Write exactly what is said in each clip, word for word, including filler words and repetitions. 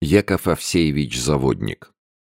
Яков Овсеевич Заводник.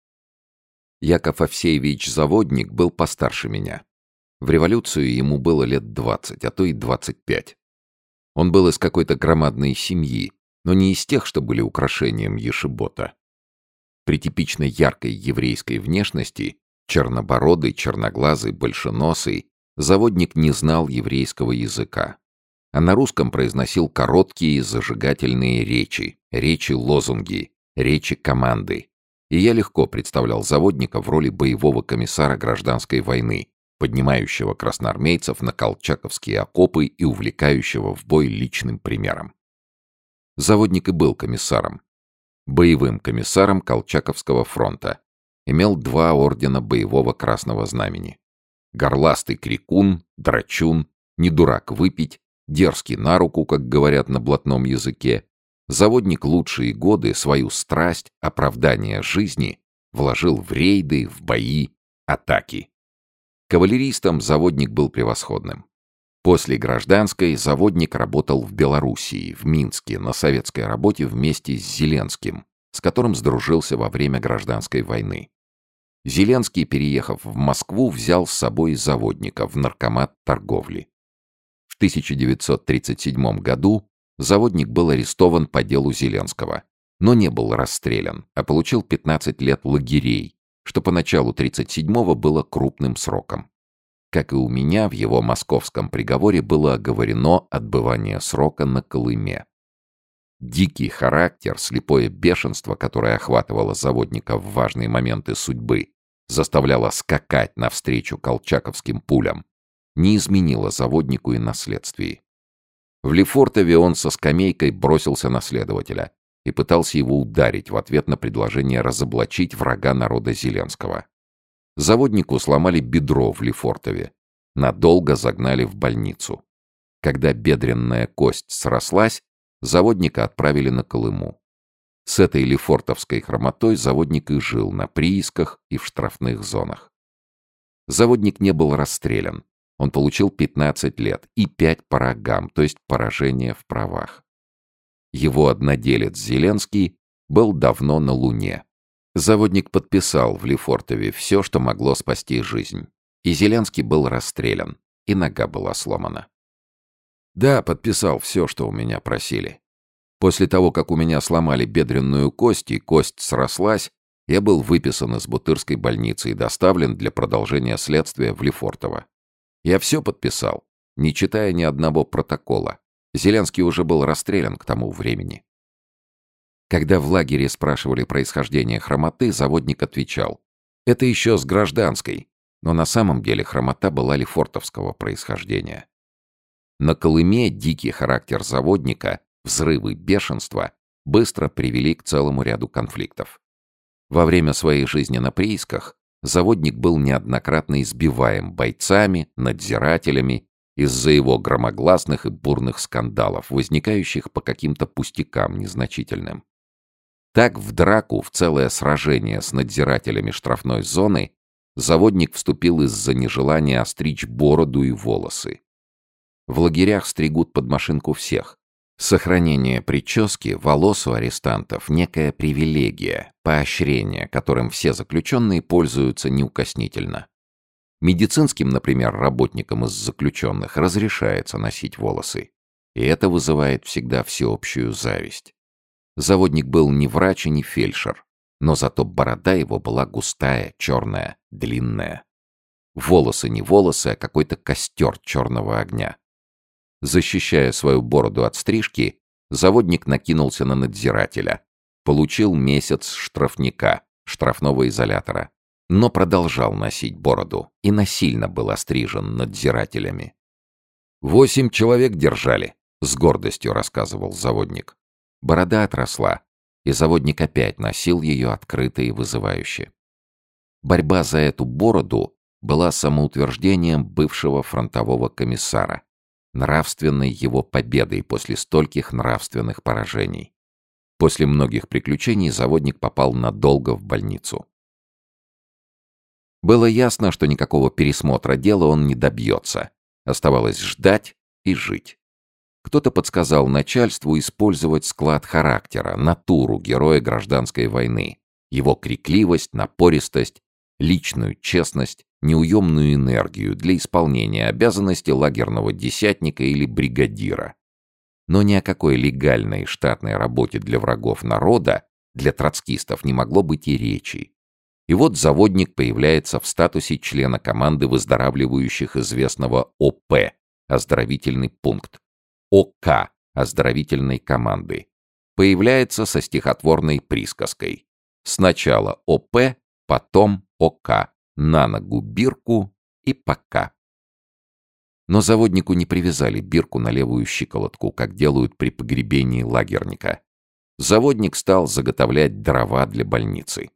Яков Овсеевич Заводник был постарше меня. В революцию ему было лет двадцать, а то и двадцать пять. Он был из какой-то громадной семьи, но не из тех, что были украшением ешебота. При типично яркой еврейской внешности, чернобородый, черноглазый, большеносый, Заводник не знал еврейского языка, а на русском произносил короткие зажигательные речи, речи-лозунги, речи команды. И я легко представлял Заводника в роли боевого комиссара гражданской войны, поднимающего красноармейцев на колчаковские окопы и увлекающего в бой личным примером. Заводник и был комиссаром. Боевым комиссаром Колчаковского фронта. Имел два ордена боевого красного знамени. Горластый крикун, драчун, не дурак выпить, дерзкий на руку, как говорят на блатном языке. Заводник лучшие годы свою страсть, оправдание жизни вложил в рейды, в бои, атаки. Кавалеристом Заводник был превосходным. После гражданской Заводник работал в Белоруссии, в Минске, на советской работе вместе с Зеленским, с которым сдружился во время гражданской войны. Зеленский, переехав в Москву, взял с собой Заводника в наркомат торговли. В тысяча девятьсот тридцать седьмом году Заводник был арестован по делу Зеленского, но не был расстрелян, а получил пятнадцать лет лагерей, что по началу тридцать седьмого было крупным сроком. Как и у меня, в его московском приговоре было оговорено отбывание срока на Колыме. Дикий характер, слепое бешенство, которое охватывало Заводника в важные моменты судьбы, заставляло скакать навстречу колчаковским пулям, не изменило Заводнику и на следствии. В Лефортове он со скамейкой бросился на следователя и пытался его ударить в ответ на предложение разоблачить врага народа Зеленского. Заводнику сломали бедро в Лефортове, надолго загнали в больницу. Когда бедренная кость срослась, Заводника отправили на Колыму. С этой лефортовской хромотой Заводник и жил на приисках и в штрафных зонах. Заводник не был расстрелян. Он получил пятнадцать лет и пять по рогам, то есть поражение в правах. Его одноделец Зеленский был давно на Луне. Заводник подписал в Лефортове все, что могло спасти жизнь. И Зеленский был расстрелян, и нога была сломана. Да, подписал все, что у меня просили. После того, как у меня сломали бедренную кость и кость срослась, я был выписан из Бутырской больницы и доставлен для продолжения следствия в Лефортово. Я все подписал, не читая ни одного протокола. Зеленский уже был расстрелян к тому времени. Когда в лагере спрашивали происхождение хромоты, Заводник отвечал: «Это еще с гражданской», но на самом деле хромота была лефортовского происхождения. На Колыме дикий характер Заводника, взрывы бешенства быстро привели к целому ряду конфликтов. Во время своей жизни на приисках Заводник был неоднократно избиваем бойцами, надзирателями из-за его громогласных и бурных скандалов, возникающих по каким-то пустякам незначительным. Так в драку, в целое сражение с надзирателями штрафной зоны Заводник вступил из-за нежелания остричь бороду и волосы. В лагерях стригут под машинку всех. Сохранение прически, волос у арестантов — некая привилегия, поощрение, которым все заключенные пользуются неукоснительно. Медицинским, например, работникам из заключенных разрешается носить волосы. И это вызывает всегда всеобщую зависть. Заводник был ни врач и ни фельдшер, но зато борода его была густая, черная, длинная. Волосы не волосы, а какой-то костер черного огня. Защищая свою бороду от стрижки, Заводник накинулся на надзирателя. Получил месяц штрафника, штрафного изолятора. Но продолжал носить бороду и насильно был острижен надзирателями. «Восемь человек держали», — с гордостью рассказывал Заводник. Борода отросла, и Заводник опять носил ее открыто и вызывающе. Борьба за эту бороду была самоутверждением бывшего фронтового комиссара, нравственной его победой после стольких нравственных поражений. После многих приключений Заводник попал надолго в больницу. Было ясно, что никакого пересмотра дела он не добьется. Оставалось ждать и жить. Кто-то подсказал начальству использовать склад характера, натуру героя гражданской войны, его крикливость, напористость, личную честность, неуемную энергию для исполнения обязанностей лагерного десятника или бригадира. Но ни о какой легальной штатной работе для врагов народа, для троцкистов, не могло быть и речи. И вот заводник появляется в статусе члена команды выздоравливающих известного О П, оздоровительный пункт, О К, оздоровительной команды. Появляется со стихотворной присказкой. Сначала О П, потом О К, на ногу бирку и пока. Но заводнику не привязали бирку на левую щиколотку, как делают при погребении лагерника. Заводник стал заготовлять дрова для больницы.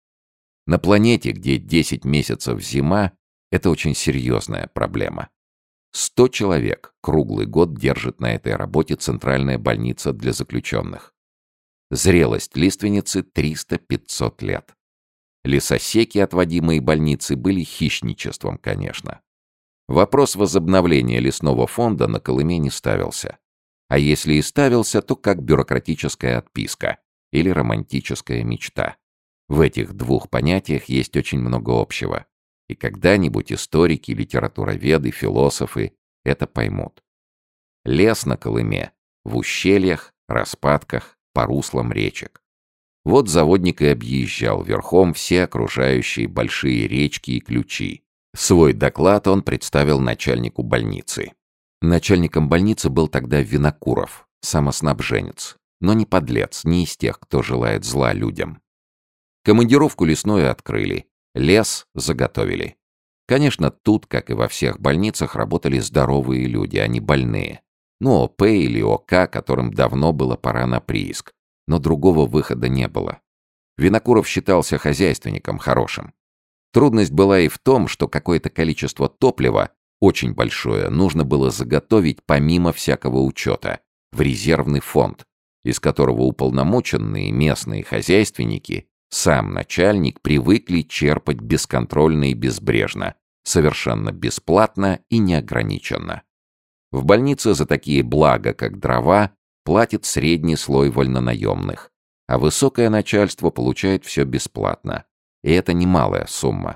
На планете, где десять месяцев зима, это очень серьезная проблема. Сто человек круглый год держит на этой работе центральная больница для заключенных. Зрелость лиственницы триста-пятьсот лет. Лесосеки, отводимые больницы, были хищничеством, конечно. Вопрос возобновления лесного фонда на Колыме не ставился. А если и ставился, то как бюрократическая отписка или романтическая мечта. В этих двух понятиях есть очень много общего. И когда-нибудь историки, литературоведы, философы это поймут. Лес на Колыме в ущельях, распадках, по руслам речек. Вот заводник и объезжал верхом все окружающие большие речки и ключи. Свой доклад он представил начальнику больницы. Начальником больницы был тогда Винокуров, самоснабженец, но не подлец, не из тех, кто желает зла людям. Командировку лесную открыли, лес заготовили. Конечно, тут, как и во всех больницах, работали здоровые люди, а не больные. Ну, О П или О К, которым давно было пора на прииск. Но другого выхода не было. Винокуров считался хозяйственником хорошим. Трудность была и в том, что какое-то количество топлива, очень большое, нужно было заготовить помимо всякого учета, в резервный фонд, из которого уполномоченные местные хозяйственники, сам начальник, привыкли черпать бесконтрольно и безбрежно, совершенно бесплатно и неограниченно. В больнице за такие блага, как дрова, платит средний слой вольнонаемных, а высокое начальство получает все бесплатно. И это немалая сумма.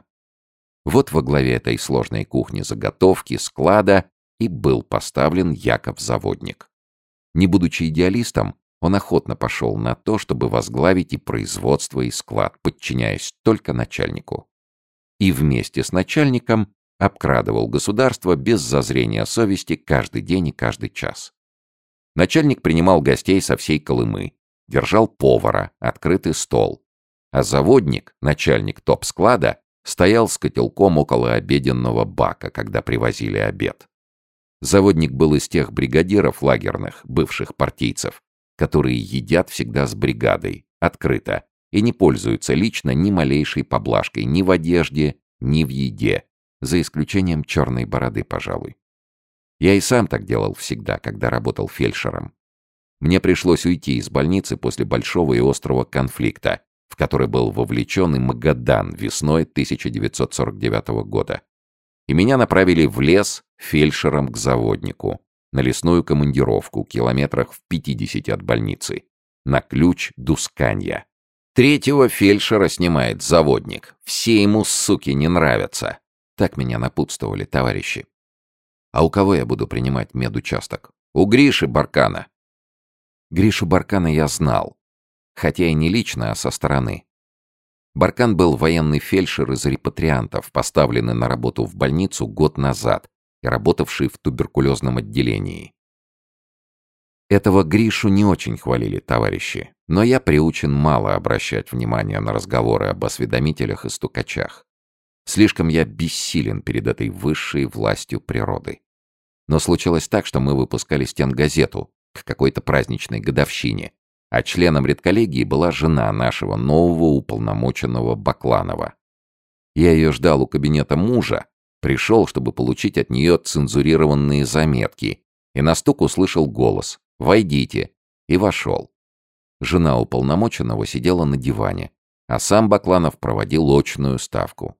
Вот во главе этой сложной кухни заготовки, склада и был поставлен Яков Заводник. Не будучи идеалистом, он охотно пошел на то, чтобы возглавить и производство, и склад, подчиняясь только начальнику. И вместе с начальником обкрадывал государство без зазрения совести каждый день и каждый час. Начальник принимал гостей со всей Колымы, держал повара, открытый стол. А заводник, начальник топ-склада, стоял с котелком около обеденного бака, когда привозили обед. Заводник был из тех бригадиров лагерных, бывших партийцев, которые едят всегда с бригадой, открыто, и не пользуются лично ни малейшей поблажкой ни в одежде, ни в еде, за исключением черной бороды, пожалуй. Я и сам так делал всегда, когда работал фельдшером. Мне пришлось уйти из больницы после большого и острого конфликта, в который был вовлечен и Магадан весной тысяча девятьсот сорок девятого года. И меня направили в лес фельдшером к заводнику, на лесную командировку, километрах в пятидесяти от больницы, на ключ Дусканья. Третьего фельдшера снимает заводник. Все ему, суки, не нравятся. Так меня напутствовали товарищи. А у кого я буду принимать медучасток? У Гриши Баркана. Гришу Баркана я знал. Хотя и не лично, а со стороны. Баркан был военный фельдшер из репатриантов, поставленный на работу в больницу год назад и работавший в туберкулезном отделении. Этого Гришу не очень хвалили товарищи, но я приучен мало обращать внимание на разговоры об осведомителях и стукачах. Слишком я бессилен перед этой высшей властью природы. Но случилось так, что мы выпускали стенгазету к какой-то праздничной годовщине, а членом редколлегии была жена нашего нового уполномоченного Бакланова. Я ее ждал у кабинета мужа, пришел, чтобы получить от нее цензурированные заметки, и на стук услышал голос «Войдите», и вошел. Жена уполномоченного сидела на диване, а сам Бакланов проводил очную ставку.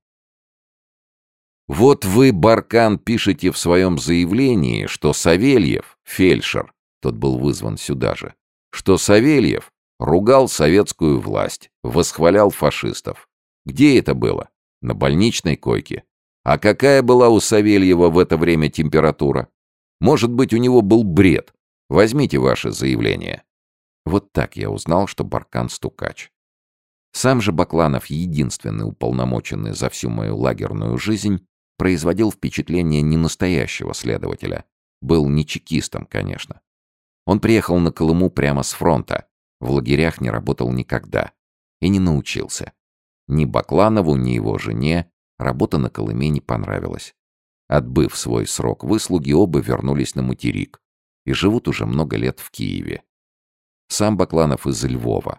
«Вот вы, Баркан, пишете в своем заявлении, что Савельев, фельдшер, тот был вызван сюда же, что Савельев ругал советскую власть, восхвалял фашистов. Где это было? На больничной койке. А какая была у Савельева в это время температура? Может быть, у него был бред. Возьмите ваше заявление. Вот так я узнал, что Баркан стукач. Сам же Бакланов, единственный уполномоченный за всю мою лагерную жизнь, производил впечатление не настоящего следователя. Был не чекистом, конечно. Он приехал на Колыму прямо с фронта, в лагерях не работал никогда и не научился. Ни Бакланову, ни его жене работа на Колыме не понравилась. Отбыв свой срок выслуги, оба вернулись на материк и живут уже много лет в Киеве. Сам Бакланов из Львова.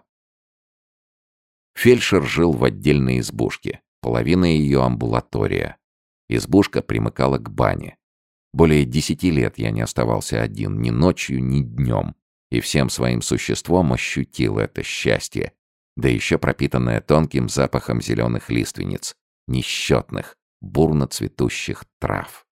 Фельдшер жил в отдельной избушке, половина ее амбулатория. Избушка примыкала к бане. Более десяти лет я не оставался один ни ночью, ни днем, и всем своим существом ощутил это счастье, да еще пропитанное тонким запахом зеленых лиственниц, несчетных, бурно цветущих трав.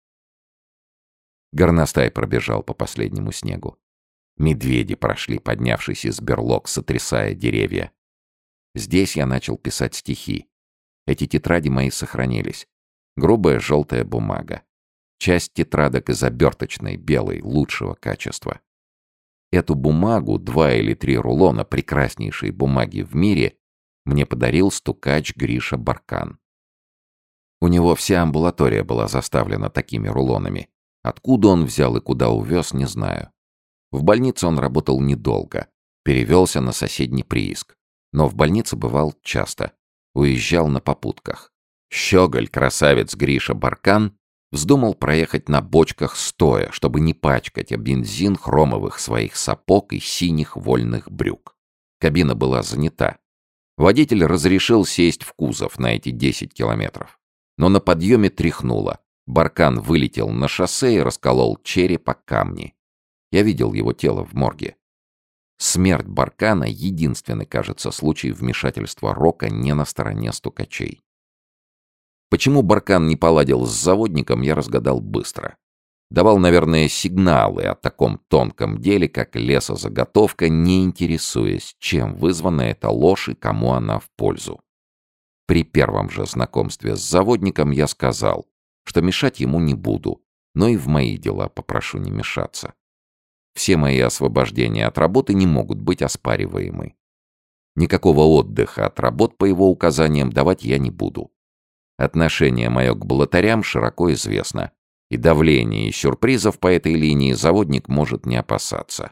Горностай пробежал по последнему снегу. Медведи прошли, поднявшись из берлог, сотрясая деревья. Здесь я начал писать стихи. Эти тетради мои сохранились. Грубая желтая бумага. Часть тетрадок из оберточной, белой, лучшего качества. Эту бумагу, два или три рулона прекраснейшей бумаги в мире, мне подарил стукач Гриша Баркан. У него вся амбулатория была заставлена такими рулонами. Откуда он взял и куда увез, не знаю. В больнице он работал недолго. Перевелся на соседний прииск. Но в больнице бывал часто. Уезжал на попутках. Щеголь, красавец Гриша Баркан вздумал проехать на бочках стоя, чтобы не пачкать о бензин хромовых своих сапог и синих вольных брюк. Кабина была занята. Водитель разрешил сесть в кузов на эти десять километров. Но на подъеме тряхнуло. Баркан вылетел на шоссе и расколол череп о камни. Я видел его тело в морге. Смерть Баркана — единственный, кажется, случай вмешательства рока не на стороне стукачей. Почему Баркан не поладил с заводником, я разгадал быстро. Давал, наверное, сигналы о таком тонком деле, как лесозаготовка, не интересуясь, чем вызвана эта ложь и кому она в пользу. При первом же знакомстве с заводником я сказал, что мешать ему не буду, но и в мои дела попрошу не мешаться. Все мои освобождения от работы не могут быть оспариваемы. Никакого отдыха от работ по его указаниям давать я не буду. Отношение мое к блатарям широко известно, и давления и сюрпризов по этой линии заводник может не опасаться.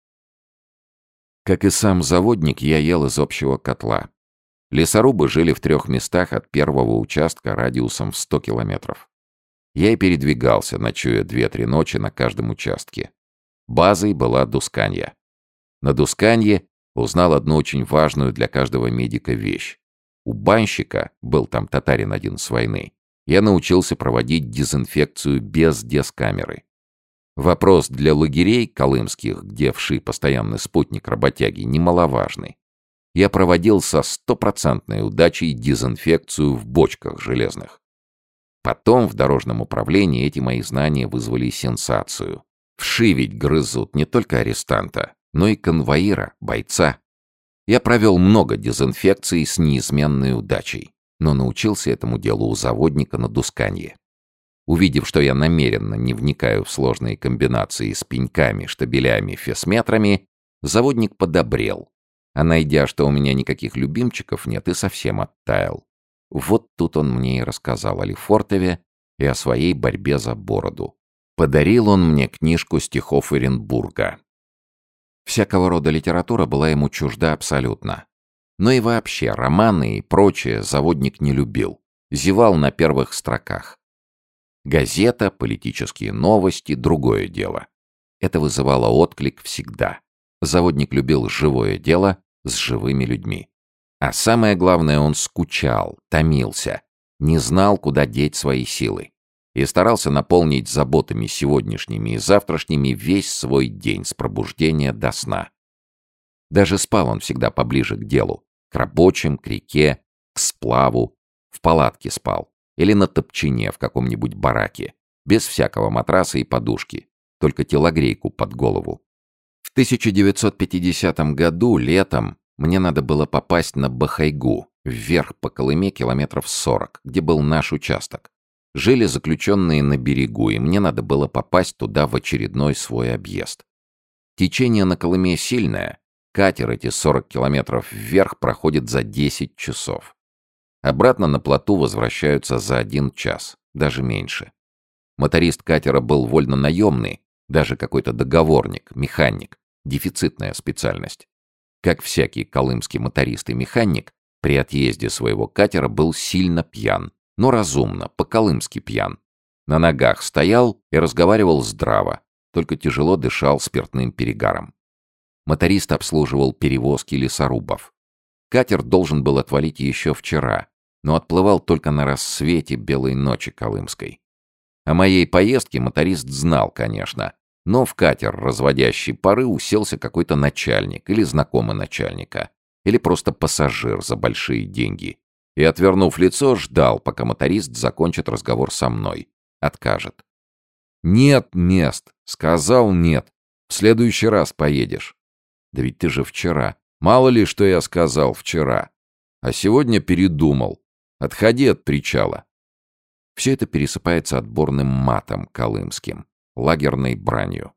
Как и сам заводник, я ел из общего котла. Лесорубы жили в трех местах от первого участка радиусом в сто километров. Я и передвигался, ночуя две-три ночи на каждом участке. Базой была Дусканья. На Дусканье узнал одну очень важную для каждого медика вещь. У банщика, был там татарин один с войны, я научился проводить дезинфекцию без дескамеры. Вопрос для лагерей колымских, где вши постоянный спутник работяги, немаловажный. Я проводил со стопроцентной удачей дезинфекцию в бочках железных. Потом в дорожном управлении эти мои знания вызвали сенсацию. Вши ведь грызут не только арестанта, но и конвоира, бойца. Я провел много дезинфекций с неизменной удачей, но научился этому делу у заводника на Дусканье. Увидев, что я намеренно не вникаю в сложные комбинации с пеньками, штабелями, фесметрами, заводник подобрел, а найдя, что у меня никаких любимчиков нет, и совсем оттаял. Вот тут он мне и рассказал о Лефортове и о своей борьбе за бороду. Подарил он мне книжку стихов Оренбурга. Всякого рода литература была ему чужда абсолютно. Но и вообще романы и прочее заводник не любил. Зевал на первых строках. Газета, политические новости — другое дело. Это вызывало отклик всегда. Заводник любил живое дело с живыми людьми. А самое главное, он скучал, томился, не знал, куда деть свои силы. И старался наполнить заботами сегодняшними и завтрашними весь свой день с пробуждения до сна. Даже спал он всегда поближе к делу, к рабочим, к реке, к сплаву, в палатке спал или на топчине в каком-нибудь бараке, без всякого матраса и подушки, только телогрейку под голову. тысяча девятьсот пятидесятом году, летом, мне надо было попасть на Бахайгу, вверх по Колыме километров сорок, где был наш участок. Жили заключенные на берегу, и мне надо было попасть туда в очередной свой объезд. Течение на Колыме сильное, катер эти сорок километров вверх проходит за десять часов. Обратно на плоту возвращаются за один час, даже меньше. Моторист катера был вольнонаемный, даже какой-то договорник, механик, дефицитная специальность. Как всякий колымский моторист и механик, при отъезде своего катера был сильно пьян, но разумно, по-колымски пьян. На ногах стоял и разговаривал здраво, только тяжело дышал спиртным перегаром. Моторист обслуживал перевозки лесорубов. Катер должен был отвалить еще вчера, но отплывал только на рассвете белой ночи колымской. О моей поездке моторист знал, конечно, но в катер, разводящий пары, уселся какой-то начальник или знакомый начальника, или просто пассажир за большие деньги, и, отвернув лицо, ждал, пока моторист закончит разговор со мной. Откажет. «Нет мест!» — сказал нет. «В следующий раз поедешь». «Да ведь ты же вчера. Мало ли, что я сказал вчера. А сегодня передумал. Отходи от причала». Все это пересыпается отборным матом колымским, лагерной бранью.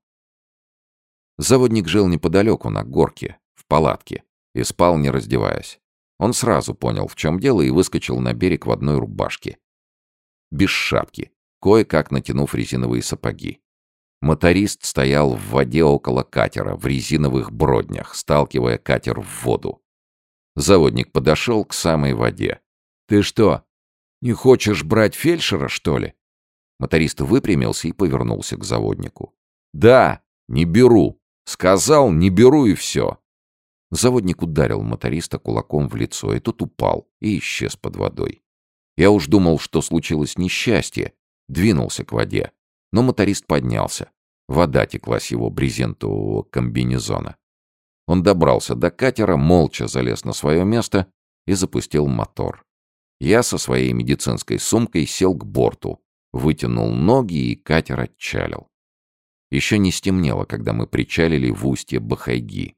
Заводник жил неподалеку, на горке, в палатке, и спал, не раздеваясь. Он сразу понял, в чем дело, и выскочил на берег в одной рубашке. Без шапки, кое-как натянув резиновые сапоги. Моторист стоял в воде около катера, в резиновых броднях, сталкивая катер в воду. Заводник подошел к самой воде. «Ты что, не хочешь брать фельдшера, что ли?» Моторист выпрямился и повернулся к заводнику. «Да, не беру. Сказал, не беру, и все». Заводник ударил моториста кулаком в лицо, и тот упал и исчез под водой. Я уж думал, что случилось несчастье, двинулся к воде, но моторист поднялся. Вода текла с его брезентового комбинезона. Он добрался до катера, молча залез на свое место и запустил мотор. Я со своей медицинской сумкой сел к борту, вытянул ноги, и катер отчалил. Еще не стемнело, когда мы причалили в устье Бахайги.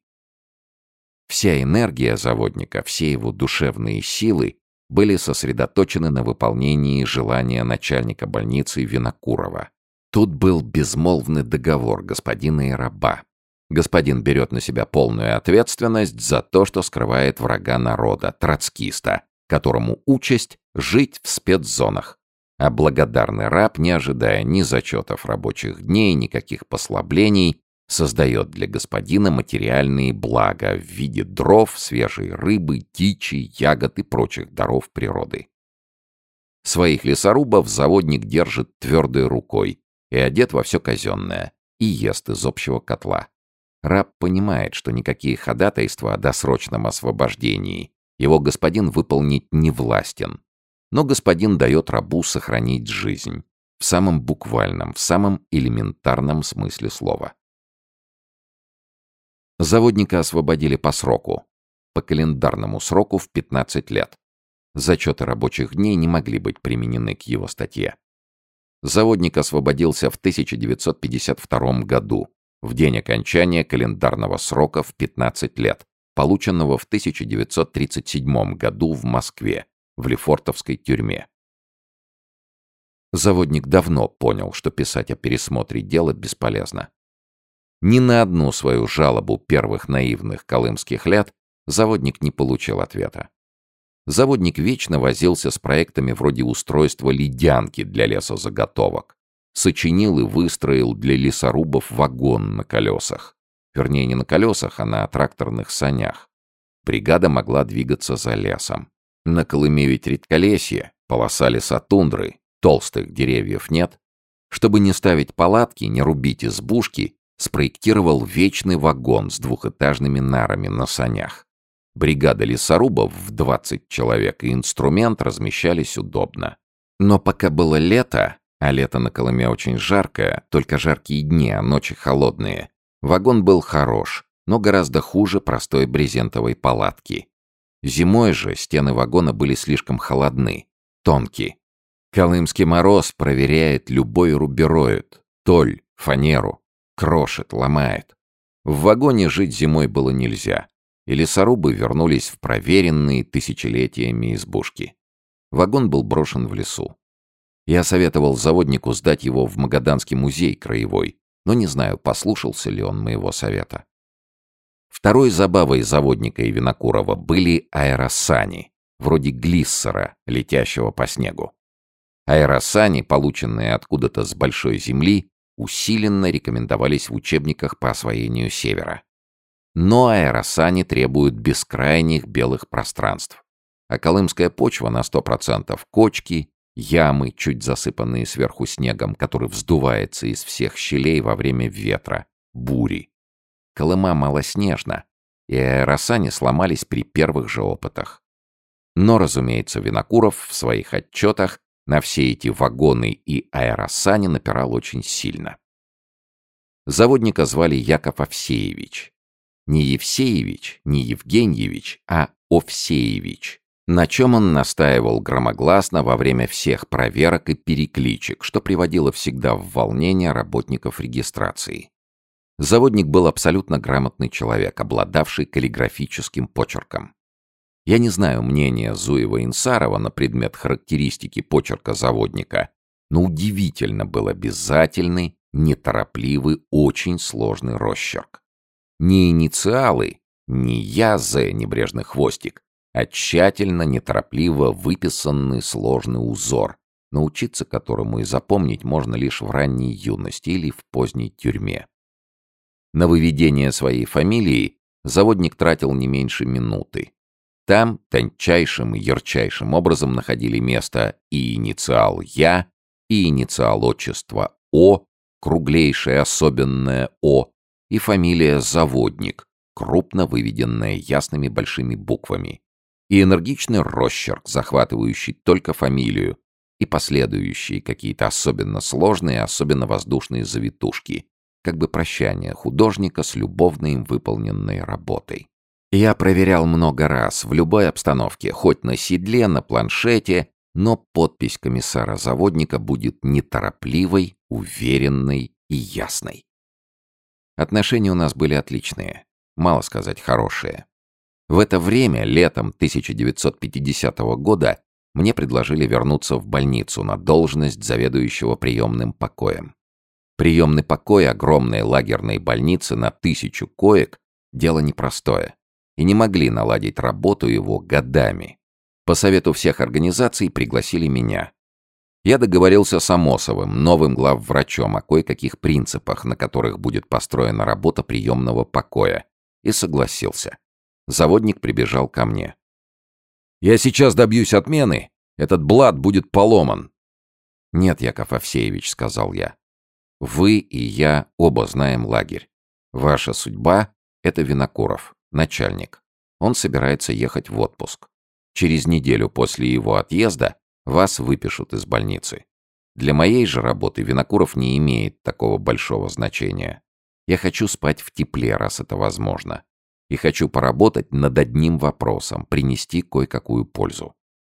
Вся энергия заводника, все его душевные силы были сосредоточены на выполнении желания начальника больницы Винокурова. Тут был безмолвный договор господина и раба. Господин берет на себя полную ответственность за то, что скрывает врага народа, троцкиста, которому участь жить в спецзонах. А благодарный раб, не ожидая ни зачетов рабочих дней, никаких послаблений, создает для господина материальные блага в виде дров, свежей рыбы, дичи, ягод и прочих даров природы. Своих лесорубов заводник держит твердой рукой и одет во все казенное, и ест из общего котла. Раб понимает, что никакие ходатайства о досрочном освобождении его господин выполнить не властен, но господин дает рабу сохранить жизнь в самом буквальном, в самом элементарном смысле слова. Заводника освободили по сроку, по календарному сроку в пятнадцать лет. Зачеты рабочих дней не могли быть применены к его статье. Заводник освободился в тысяча девятьсот пятьдесят втором году, в день окончания календарного срока в пятнадцать лет, полученного в тысяча девятьсот тридцать седьмом году в Москве, в Лефортовской тюрьме. Заводник давно понял, что писать о пересмотре дела бесполезно. Ни на одну свою жалобу первых наивных колымских лет заводник не получил ответа. Заводник вечно возился с проектами вроде устройства ледянки для лесозаготовок. Сочинил и выстроил для лесорубов вагон на колесах. Вернее, не на колесах, а на тракторных санях. Бригада могла двигаться за лесом. На Колыме ведь редколесье, полоса лесотундры, толстых деревьев нет. Чтобы не ставить палатки, не рубить избушки, спроектировал вечный вагон с двухэтажными нарами на санях. Бригада лесорубов в двадцать человек и инструмент размещались удобно. Но пока было лето, а лето на Колыме очень жаркое, только жаркие дни, а ночи холодные, вагон был хорош, но гораздо хуже простой брезентовой палатки. Зимой же стены вагона были слишком холодны, тонкие. Колымский мороз проверяет любой рубероид, толь, фанеру, крошит, ломает. В вагоне жить зимой было нельзя, и лесорубы вернулись в проверенные тысячелетиями избушки. Вагон был брошен в лесу. Я советовал заводнику сдать его в Магаданский музей краевой, но не знаю, послушался ли он моего совета. Второй забавой заводника и Винокурова были аэросани, вроде глиссера, летящего по снегу. Аэросани, полученные откуда-то с большой земли, усиленно рекомендовались в учебниках по освоению Севера. Но аэросани требуют бескрайних белых пространств. А колымская почва на сто процентов кочки, ямы, чуть засыпанные сверху снегом, который вздувается из всех щелей во время ветра, бури. Колыма малоснежна, и аэросани сломались при первых же опытах. Но, разумеется, Винокуров в своих отчетах на все эти вагоны и аэросани напирал очень сильно. Заводника звали Яков Овсеевич. Не Евсеевич, не Евгеньевич, а Овсеевич, на чем он настаивал громогласно во время всех проверок и перекличек, что приводило всегда в волнение работников регистрации. Заводник был абсолютно грамотный человек, обладавший каллиграфическим почерком. Я не знаю мнения Зуева-Инсарова на предмет характеристики почерка заводника, но удивительно был обязательный, неторопливый, очень сложный росчерк. Не инициалы, не я, З, небрежный хвостик, а тщательно, неторопливо выписанный сложный узор, научиться которому и запомнить можно лишь в ранней юности или в поздней тюрьме. На выведение своей фамилии заводник тратил не меньше минуты. Там тончайшим и ярчайшим образом находили место и инициал «Я», и инициал отчества «О», круглейшее особенное «О», и фамилия «Заводник», крупно выведенная ясными большими буквами, и энергичный росчерк, захватывающий только фамилию, и последующие какие-то особенно сложные, особенно воздушные завитушки, как бы прощание художника с любовно им выполненной работой. Я проверял много раз, в любой обстановке, хоть на седле, на планшете, но подпись комиссара-заводника будет неторопливой, уверенной и ясной. Отношения у нас были отличные, мало сказать хорошие. В это время, летом тысяча девятьсот пятидесятого года, мне предложили вернуться в больницу на должность заведующего приемным покоем. Приемный покой огромной лагерной больницы на тысячу коек – дело непростое. И не могли наладить работу его годами. По совету всех организаций пригласили меня. Я договорился с Амосовым, новым главврачом, о кое-каких принципах, на которых будет построена работа приемного покоя, и согласился. Заводник прибежал ко мне. «Я сейчас добьюсь отмены, этот блат будет поломан». «Нет, Яков Овсеевич», — сказал я. «Вы и я оба знаем лагерь. Ваша судьба — это Винокуров. Начальник. Он собирается ехать в отпуск. Через неделю после его отъезда вас выпишут из больницы. Для моей же работы Винокуров не имеет такого большого значения. Я хочу спать в тепле, раз это возможно. И хочу поработать над одним вопросом, принести кое-какую пользу».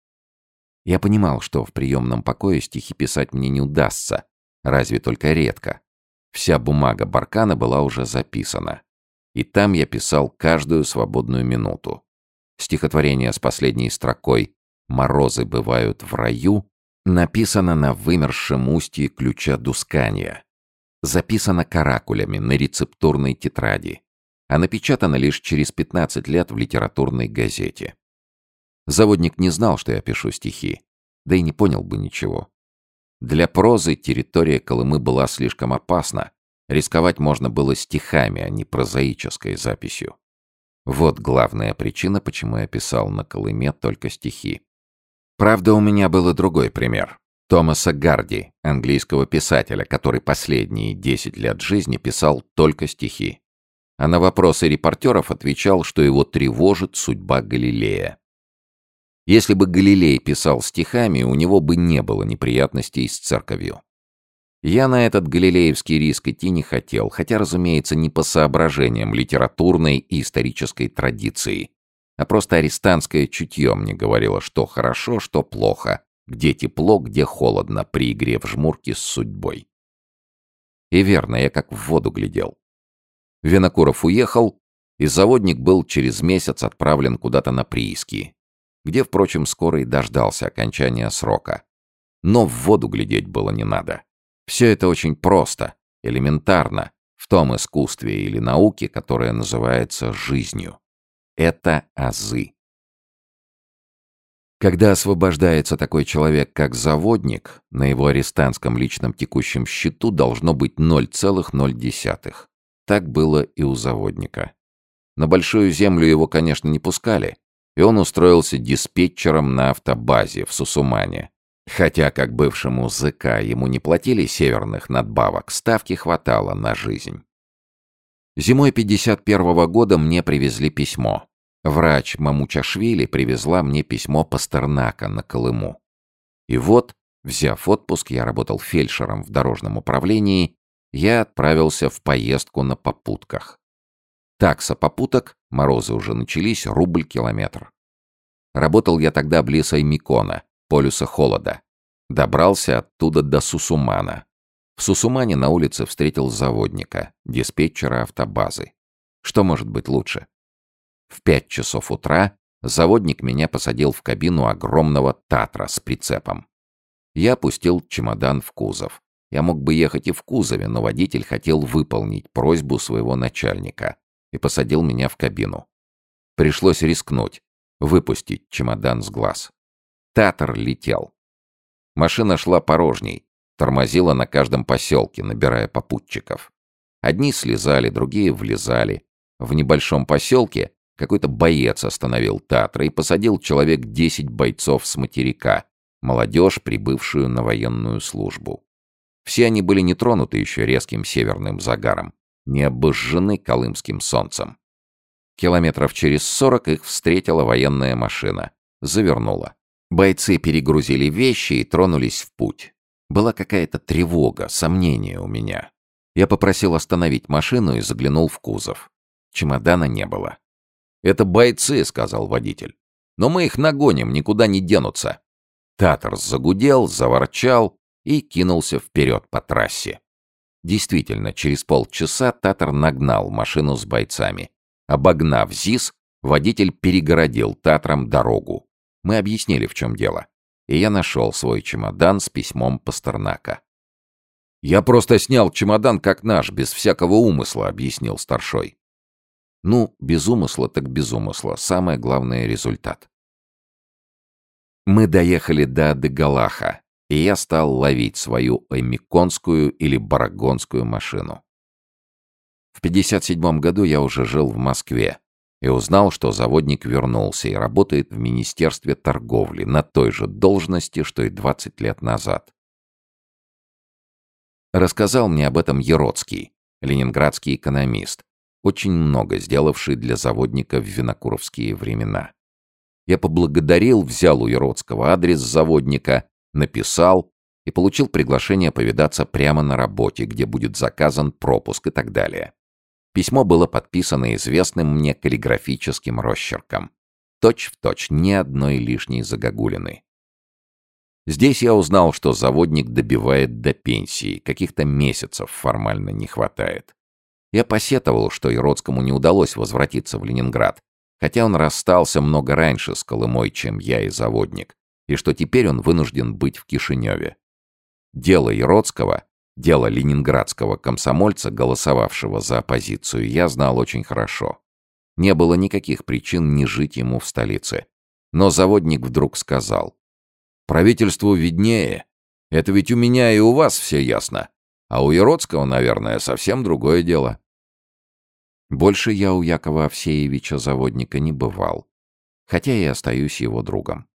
Я понимал, что в приемном покое стихи писать мне не удастся, разве только редко. Вся бумага Баркана была уже записана. И там я писал каждую свободную минуту. Стихотворение с последней строкой «Морозы бывают в раю» написано на вымершем устье ключа Дусканья. Записано каракулями на рецептурной тетради, а напечатано лишь через пятнадцать лет в литературной газете. Заводник не знал, что я пишу стихи, да и не понял бы ничего. Для прозы территория Колымы была слишком опасна. Рисковать можно было стихами, а не прозаической записью. Вот главная причина, почему я писал на Колыме только стихи. Правда, у меня был и другой пример. Томаса Гарди, английского писателя, который последние десять лет жизни писал только стихи. А на вопросы репортеров отвечал, что его тревожит судьба Галилея. Если бы Галилей писал стихами, у него бы не было неприятностей с церковью. Я на этот галилеевский риск идти не хотел, хотя, разумеется, не по соображениям литературной и исторической традиции, а просто арестантское чутье мне говорило, что хорошо, что плохо, где тепло, где холодно при игре в жмурки с судьбой. И верно, я как в воду глядел. Винокуров уехал, и заводник был через месяц отправлен куда-то на прииски, где, впрочем, скоро и дождался окончания срока. Но в воду глядеть было не надо. Все это очень просто, элементарно, в том искусстве или науке, которое называется жизнью. Это азы. Когда освобождается такой человек, как заводник, на его арестантском личном текущем счету должно быть ноль целых ноль десятых. Так было и у заводника. На Большую Землю его, конечно, не пускали, и он устроился диспетчером на автобазе в Сусумане. Хотя, как бывшему зэка, ему не платили северных надбавок, ставки хватало на жизнь. Зимой пятьдесят первого года мне привезли письмо. Врач Мамучашвили привезла мне письмо Пастернака на Колыму. И вот, взяв отпуск, я работал фельдшером в дорожном управлении, я отправился в поездку на попутках. Такса попуток, морозы уже начались, рубль километр. Работал я тогда близ Аймикона, полюса холода. Добрался оттуда до Сусумана. В Сусумане на улице встретил заводника, диспетчера автобазы. Что может быть лучше? В пять часов утра заводник меня посадил в кабину огромного «Татра» с прицепом. Я опустил чемодан в кузов. Я мог бы ехать и в кузове, но водитель хотел выполнить просьбу своего начальника и посадил меня в кабину. Пришлось рискнуть, выпустить чемодан с глаз. «Татр» летел. Машина шла порожней, тормозила на каждом поселке, набирая попутчиков. Одни слезали, другие влезали. В небольшом поселке какой-то боец остановил «Татра» и посадил человек десять бойцов с материка, молодежь, прибывшую на военную службу. Все они были не тронуты еще резким северным загаром, не обожжены колымским солнцем. Километров через сорок их встретила военная машина. Завернула. Бойцы перегрузили вещи и тронулись в путь. Была какая-то тревога, сомнение у меня. Я попросил остановить машину и заглянул в кузов. Чемодана не было. «Это бойцы», — сказал водитель. «Но мы их нагоним, никуда не денутся». Татр загудел, заворчал и кинулся вперед по трассе. Действительно, через полчаса Татр нагнал машину с бойцами. Обогнав ЗИС, водитель перегородил Татрам дорогу. Мы объяснили, в чем дело. И я нашел свой чемодан с письмом Пастернака. «Я просто снял чемодан как наш, без всякого умысла», — объяснил старшой. Ну, без умысла так без умысла. Самое главное — результат. Мы доехали до Дегалаха, и я стал ловить свою аймиконскую или барагонскую машину. В пятьдесят седьмом году я уже жил в Москве и узнал, что заводник вернулся и работает в Министерстве торговли на той же должности, что и двадцать лет назад. Рассказал мне об этом Яроцкий, ленинградский экономист, очень много сделавший для заводника в винокуровские времена. Я поблагодарил, взял у Яроцкого адрес заводника, написал и получил приглашение повидаться прямо на работе, где будет заказан пропуск и так далее. Письмо было подписано известным мне каллиграфическим росчерком. Точь в точь, ни одной лишней загогулины. Здесь я узнал, что заводник добивает до пенсии, каких-то месяцев формально не хватает. Я посетовал, что Яроцкому не удалось возвратиться в Ленинград, хотя он расстался много раньше с Колымой, чем я и заводник, и что теперь он вынужден быть в Кишиневе. Дело Яроцкого, дело ленинградского комсомольца, голосовавшего за оппозицию, я знал очень хорошо. Не было никаких причин не жить ему в столице. Но заводник вдруг сказал: «Правительству виднее. Это ведь у меня и у вас все ясно. А у Яроцкого, наверное, совсем другое дело». Больше я у Якова Овсеевича заводника не бывал, хотя и остаюсь его другом.